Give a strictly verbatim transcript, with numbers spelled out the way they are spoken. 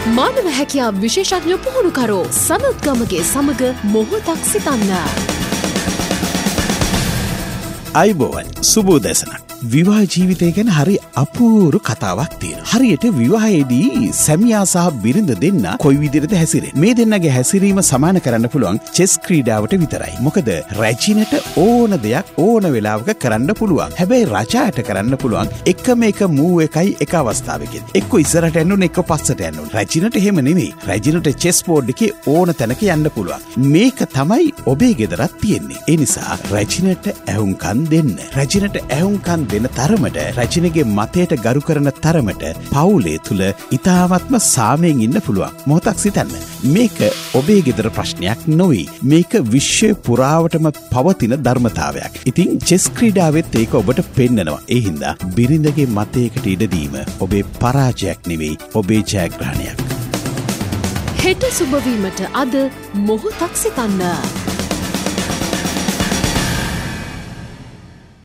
මානව හැකියා විශේෂඥ පුහුණුකරු සනත් ගමගේ සමග මොහොතක් සිතන්න. අයිබෝවන් සුබෝදැසනක්. විවාහ ජීවිතය ගැන හරි අපූරු කතාවක් තියෙනවා. හරියට විවාහයේදී සැමියා සහ බිරිඳ දෙන්න කොයි විදිහටද හැසිරෙන්නේ? මේ දෙන්නගේ හැසිරීම සමාන කරන්න පුළුවන් චෙස් ක්‍රීඩාවට විතරයි. මොකද රැජිනට ඕන දෙයක් ඕන වෙලාවක කරන්න පුළුවන්. හැබැයි රජාට කරන්න පුළුවන් එකම එක මූව් එකයි එක අවස්ථාවකදී. එක්ක ඉස්සරහට යන්න ඕනේ එක්ක පස්සට යන්න ඕනේ. රැජිනට එහෙම නෙමෙයි. රැජිනට චෙස් බෝඩ් එකේ ඕන තැනක යන්න පුළුවන්. මේක තමයි ඔබේ ගෙදරත් තියෙන්නේ. ඒ නිසා රැජිනට ඇහුම්කන් දෙන්න. රැජිනට ඇහුම්කන් දෙන තරමට රැජිනගේ මතයට ගරු කරන තරමට පවුලේ තුල ඉතාමත්ම සාමයෙන් ඉන්න පුළුවන්. මොහොතක් සිතන්න. මේක ඔබේ ගෙදර ප්‍රශ්නයක් නොවේ. මේක විශ්වය පුරාවටම පවතින ධර්මතාවයක්. ඉතින් චෙස් ක්‍රීඩාවෙත් ඒක ඔබට පෙන්නනවා. ඒ හින්දා බිරිඳගේ මතයකට ඉඩ දීම ඔබේ පරාජයක් නෙවෙයි ඔබේ ජයග්‍රහණයක්. හෙට සුබ වීමට අද මොහොතක් සිතන්න.